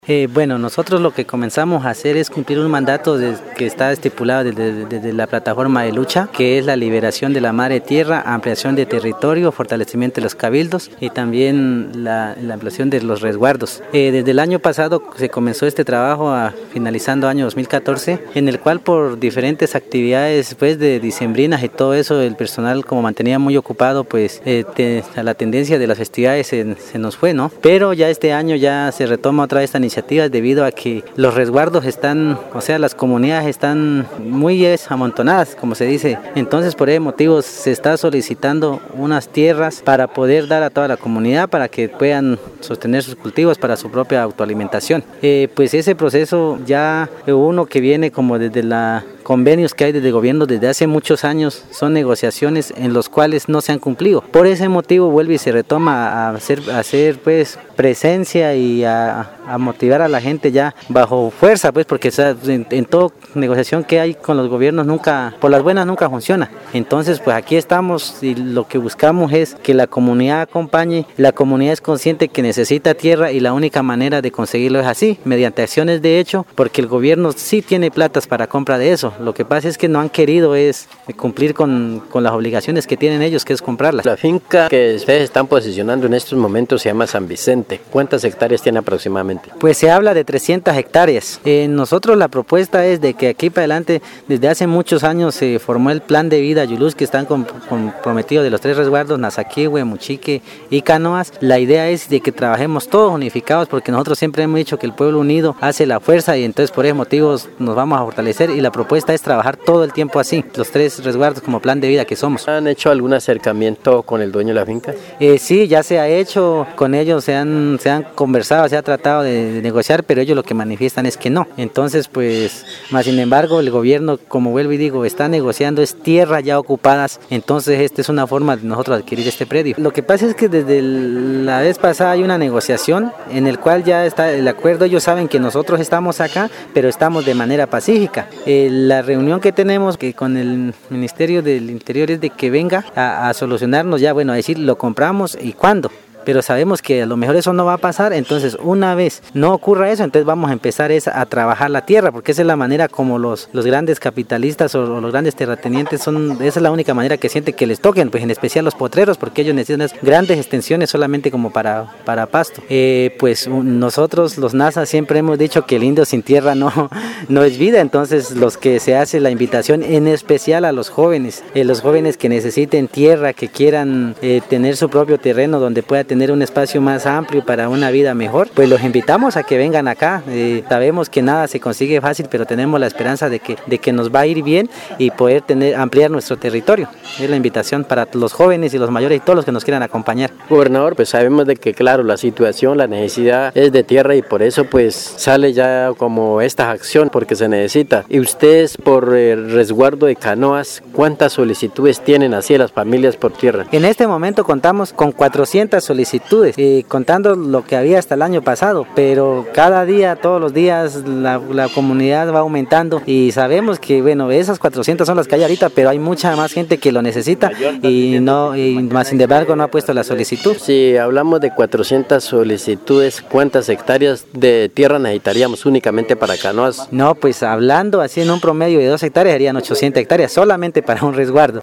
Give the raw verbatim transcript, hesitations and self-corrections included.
Eh, bueno, nosotros lo que comenzamos a hacer es cumplir un mandato de, que está estipulado desde, desde la plataforma de lucha, que es la liberación de la madre tierra, ampliación de territorio, fortalecimiento de los cabildos y también la, la ampliación de los resguardos. Eh, desde el año pasado se comenzó este trabajo, a, finalizando año dos mil catorce, en el cual por diferentes actividades pues, de dicembrinas y todo eso, el personal como mantenía muy ocupado, pues eh, te, a la tendencia de las festividades se, se nos fue, ¿no? Pero ya este año ya se retoma otra vez esta iniciativas debido a que los resguardos están, o sea, las comunidades están muy amontonadas, como se dice. Entonces, por ese motivo se está solicitando unas tierras para poder dar a toda la comunidad para que puedan sostener sus cultivos para su propia autoalimentación. Eh, pues ese proceso ya uno que viene como desde la convenios que hay desde el gobierno desde hace muchos años, son negociaciones en los cuales no se han cumplido. Por ese motivo vuelve y se retoma a hacer, a hacer pues presencia y a, a motivar a la gente ya bajo fuerza, pues porque o sea, en, en toda negociación que hay con los gobiernos nunca, por las buenas nunca funciona. Entonces pues aquí estamos y lo que buscamos es que la comunidad acompañe, la comunidad es consciente que necesita tierra y la única manera de conseguirlo es así, mediante acciones de hecho, porque el gobierno sí tiene platas para compra de eso. Lo que pasa es que no han querido es cumplir con, con las obligaciones que tienen ellos, que es comprarlas. La finca que ustedes están posicionando en estos momentos se llama San Vicente. ¿Cuántas hectáreas tiene aproximadamente? Pues se habla de trescientas hectáreas. Eh, nosotros la propuesta es de que aquí para adelante, desde hace muchos años se formó el plan de vida Yulús, que están comprometidos de los tres resguardos, Nazaquihue, Muchique y Canoas. La idea es de que trabajemos todos unificados, porque nosotros siempre hemos dicho que el pueblo unido hace la fuerza y entonces por esos motivos nos vamos a fortalecer y la propuesta es trabajar todo el tiempo así, los tres resguardos como plan de vida que somos. ¿Han hecho algún acercamiento con el dueño de la finca? Eh, sí, ya se ha hecho, con ellos se han, se han conversado, se ha tratado de, de negociar, pero ellos lo que manifiestan es que no. Entonces, pues, más sin embargo, el gobierno, como vuelvo y digo, está negociando, es tierra ya ocupadas, entonces esta es una forma de nosotros adquirir este predio. Lo que pasa es que desde el, la vez pasada hay una negociación en el cual ya está el acuerdo, ellos saben que nosotros estamos acá, pero estamos de manera pacífica. El, La reunión que tenemos que con el Ministerio del Interior es de que venga a, a solucionarnos ya, bueno, a decir lo compramos y cuándo. Pero sabemos que a lo mejor eso no va a pasar, entonces una vez no ocurra eso, entonces vamos a empezar es a trabajar la tierra, porque esa es la manera como los, los grandes capitalistas o, o los grandes terratenientes son, esa es la única manera que sienten que les toquen, pues en especial los potreros, porque ellos necesitan grandes extensiones solamente como para, para pasto. Eh, pues nosotros los NASA siempre hemos dicho que el indio sin tierra no, no es vida, entonces los que se hace la invitación en especial a los jóvenes, eh, los jóvenes que necesiten tierra, que quieran eh, tener su propio terreno donde pueda tener un espacio más amplio para una vida mejor, pues los invitamos a que vengan acá. Eh, sabemos que nada se consigue fácil, pero tenemos la esperanza de que, de que nos va a ir bien y poder tener, ampliar nuestro territorio. Es la invitación para los jóvenes y los mayores y todos los que nos quieran acompañar. Gobernador, pues sabemos de que claro, la situación, la necesidad es de tierra y por eso pues sale ya como esta acción porque se necesita. Y ustedes por el resguardo de Canoas, ¿cuántas solicitudes tienen así las familias por tierra? En este momento contamos con cuatrocientas solicitudes solicitudes, eh, contando lo que había hasta el año pasado, pero cada día, todos los días la, la comunidad va aumentando y sabemos que bueno, esas cuatrocientas son las que hay ahorita, pero hay mucha más gente que lo necesita y no, y más sin embargo no ha puesto la solicitud. Si hablamos de cuatrocientas solicitudes, ¿cuántas hectáreas de tierra necesitaríamos únicamente para Canoas? No, pues hablando así en un promedio de dos hectáreas serían ochocientas hectáreas solamente para un resguardo.